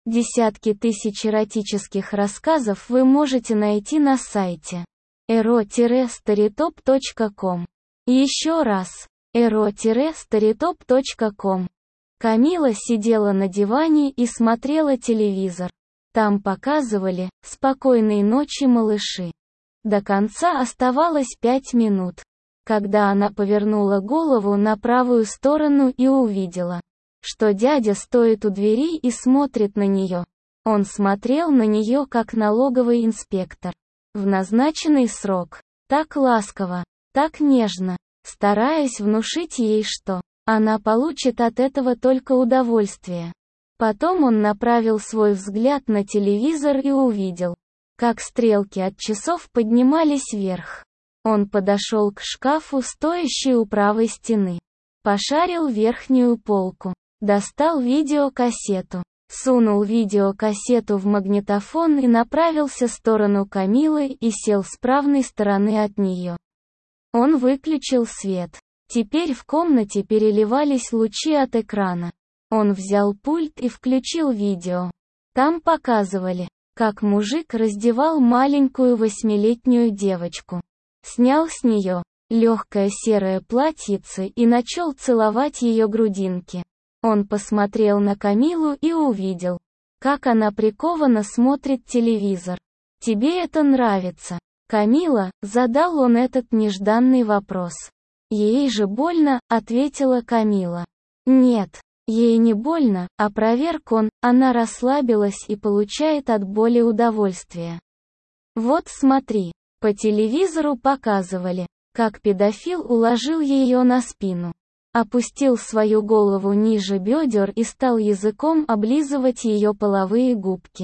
Десятки тысяч эротических рассказов вы можете найти на сайте ero-storytop.com. Еще раз, ero-storytop.com. Камила сидела на диване и смотрела телевизор. Там показывали «Спокойной ночи, малыши». До конца оставалось 5 минут. Когда она повернула голову на правую сторону и увидела, что дядя стоит у двери и смотрит на нее. Он смотрел на нее как налоговый инспектор. В назначенный срок. Так ласково, так нежно, стараясь внушить ей, что она получит от этого только удовольствие. Потом он направил свой взгляд на телевизор и увидел, как стрелки от часов поднимались вверх. Он подошел к шкафу, стоящей у правой стены. Пошарил верхнюю полку. Достал видеокассету. Сунул видеокассету в магнитофон и направился в сторону Камилы и сел с правой стороны от нее. Он выключил свет. Теперь в комнате переливались лучи от экрана. Он взял пульт и включил видео. Там показывали, как мужик раздевал маленькую 8-летнюю девочку. Снял с нее легкое серое платьице и начал целовать ее грудинки. Он посмотрел на Камилу и увидел, как она прикованно смотрит телевизор. «Тебе это нравится, Камила?» — задал он этот нежданный вопрос. «Ей же больно», — ответила Камила. «Нет, ей не больно», — опроверг он, она расслабилась и получает от боли удовольствие. «Вот смотри». По телевизору показывали, как педофил уложил ее на спину. Опустил свою голову ниже бедер и стал языком облизывать ее половые губки.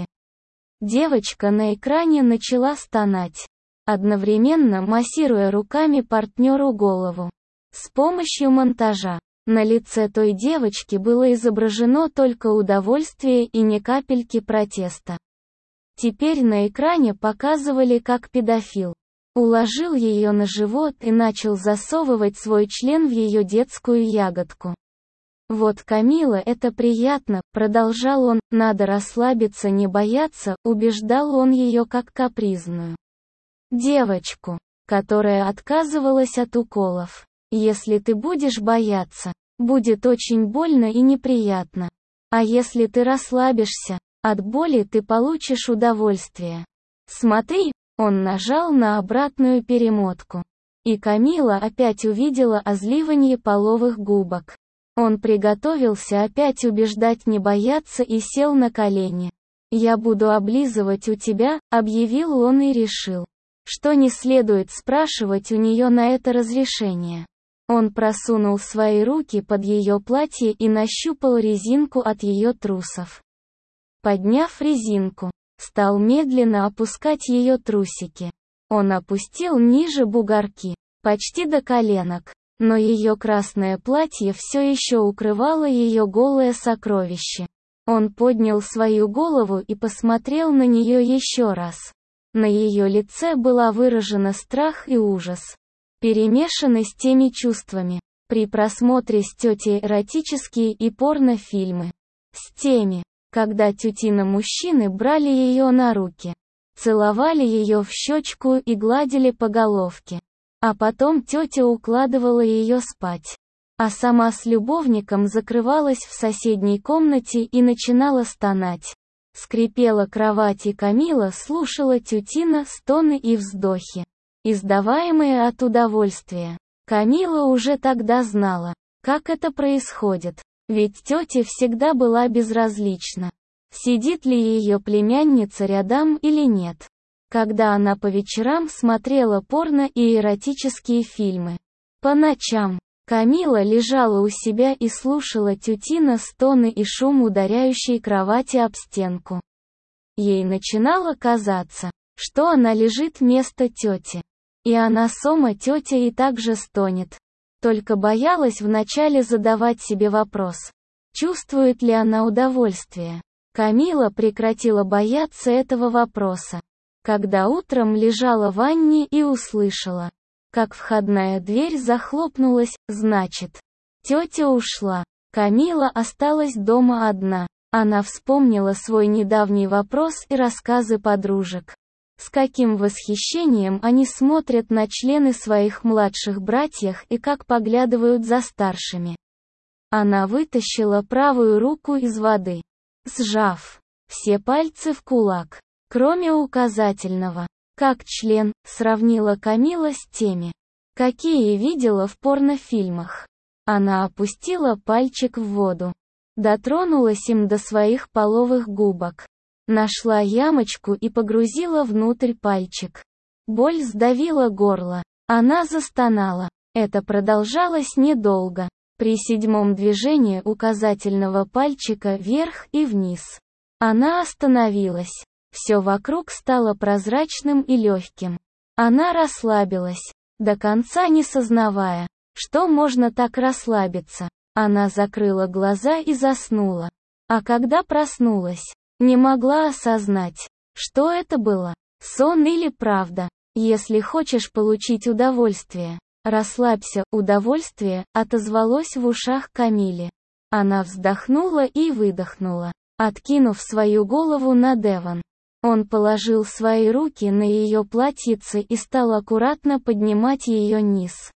Девочка на экране начала стонать, одновременно массируя руками партнеру голову. С помощью монтажа на лице той девочки было изображено только удовольствие и ни капельки протеста. Теперь на экране показывали, как педофил уложил ее на живот и начал засовывать свой член в ее детскую ягодку. «Вот, Камила, это приятно», — продолжал он, — «надо расслабиться, не бояться», — убеждал он ее как капризную девочку, которая отказывалась от уколов. «Если ты будешь бояться, будет очень больно и неприятно. А если ты расслабишься, от боли ты получишь удовольствие. Смотри». Он нажал на обратную перемотку. И Камила опять увидела озливанье половых губок. Он приготовился опять убеждать не бояться и сел на колени. «Я буду облизывать у тебя», — объявил он и решил, что не следует спрашивать у нее на это разрешение. Он просунул свои руки под ее платье и нащупал резинку от ее трусов. Подняв резинку, стал медленно опускать ее трусики. Он опустил ниже бугорки, почти до коленок, но ее красное платье все еще укрывало ее голое сокровище. Он поднял свою голову и посмотрел на нее еще раз. На ее лице была выражена страх и ужас, перемешанный с теми чувствами, при просмотре с тетей эротические и порнофильмы. С теми, когда тетина-мужчины брали ее на руки, целовали ее в щечку и гладили по головке. А потом тетя укладывала ее спать. А сама с любовником закрывалась в соседней комнате и начинала стонать. Скрипела кровать, и Камила слушала тетина стоны и вздохи, издаваемые от удовольствия. Камила уже тогда знала, как это происходит. Ведь тетя всегда была безразлична, сидит ли ее племянница рядом или нет. Когда она по вечерам смотрела порно и эротические фильмы. По ночам Камила лежала у себя и слушала тетина стоны и шум ударяющей кровати об стенку. Ей начинало казаться, что она лежит вместо тети. И она сама тетя и также стонет. Только боялась вначале задавать себе вопрос, чувствует ли она удовольствие. Камила прекратила бояться этого вопроса, когда утром лежала в ванне и услышала, как входная дверь захлопнулась, значит, тетя ушла. Камила осталась дома одна. Она вспомнила свой недавний вопрос и рассказы подружек. С каким восхищением они смотрят на члены своих младших братьев и как поглядывают за старшими. Она вытащила правую руку из воды, сжав все пальцы в кулак, кроме указательного. Как член, сравнила Камила с теми, какие видела в порнофильмах. Она опустила пальчик в воду, дотронулась им до своих половых губок. Нашла ямочку и погрузила внутрь пальчик. Боль сдавила горло. Она застонала. Это продолжалось недолго. При 7-м движении указательного пальчика вверх и вниз. Она остановилась. Все вокруг стало прозрачным и легким. Она расслабилась, до конца не сознавая, что можно так расслабиться. Она закрыла глаза и заснула. А когда проснулась, не могла осознать, что это было, сон или правда. Если хочешь получить удовольствие, расслабься. Удовольствие отозвалось в ушах Камиле. Она вздохнула и выдохнула, откинув свою голову на Девон. Он положил свои руки на ее платьице и стал аккуратно поднимать ее низ,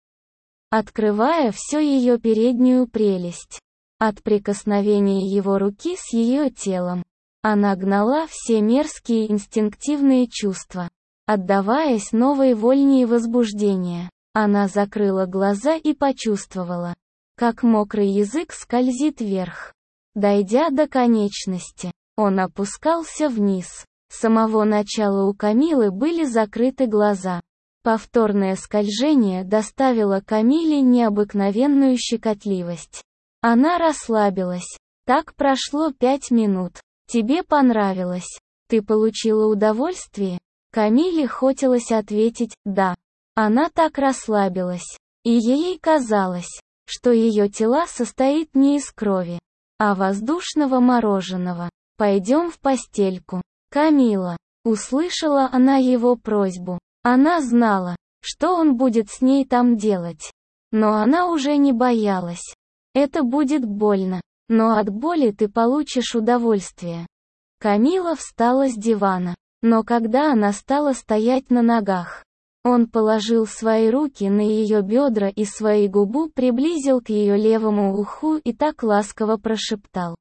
открывая всю ее переднюю прелесть. От прикосновения его руки с ее телом, она гнала все мерзкие инстинктивные чувства, отдаваясь новой вольне и возбуждению. Она закрыла глаза и почувствовала, как мокрый язык скользит вверх. Дойдя до конечности, он опускался вниз. С самого начала у Камилы были закрыты глаза. Повторное скольжение доставило Камиле необыкновенную щекотливость. Она расслабилась. Так прошло 5 минут. Тебе понравилось? Ты получила удовольствие? Камиле хотелось ответить «да». Она так расслабилась. И ей казалось, что ее тело состоит не из крови, а воздушного мороженого. «Пойдем в постельку, Камила». Услышала она его просьбу. Она знала, что он будет с ней там делать. Но она уже не боялась. Это будет больно, но от боли ты получишь удовольствие. Камила встала с дивана, но когда она стала стоять на ногах, он положил свои руки на ее бедра и свои губы приблизил к ее левому уху и так ласково прошептал: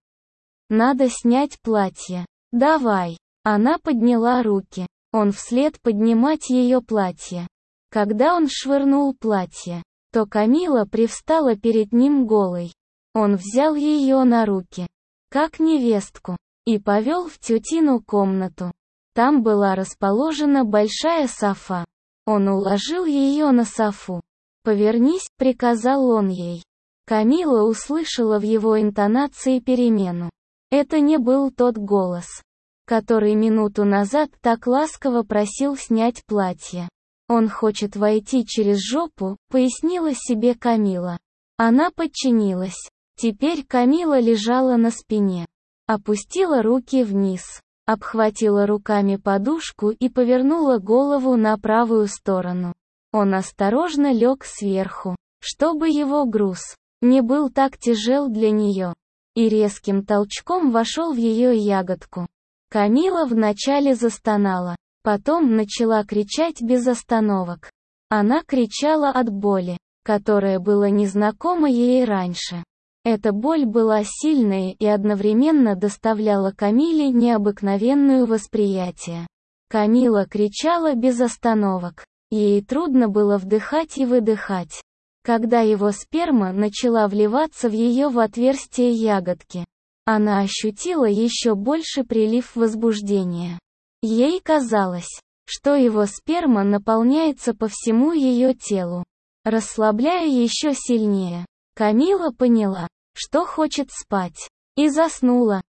«Надо снять платье. Давай». Она подняла руки. Он вслед поднимать ее платье. Когда он швырнул платье, то Камила привстала перед ним голой. Он взял ее на руки, как невестку, и повел в тетину комнату. Там была расположена большая софа. Он уложил ее на софу. «Повернись», — приказал он ей. Камила услышала в его интонации перемену. Это не был тот голос, который минуту назад так ласково просил снять платье. «Он хочет войти через жопу», — пояснила себе Камила. Она подчинилась. Теперь Камила лежала на спине, опустила руки вниз, обхватила руками подушку и повернула голову на правую сторону. Он осторожно лег сверху, чтобы его груз не был так тяжел для нее, и резким толчком вошел в ее ягодку. Камила вначале застонала, потом начала кричать без остановок. Она кричала от боли, которая была незнакома ей раньше. Эта боль была сильная и одновременно доставляла Камиле необыкновенное восприятие. Камила кричала без остановок. Ей трудно было вдыхать и выдыхать. Когда его сперма начала вливаться в ее в отверстие ягодки, она ощутила еще больше прилив возбуждения. Ей казалось, что его сперма наполняется по всему ее телу, расслабляя еще сильнее. Камила поняла, что хочет спать, и заснула.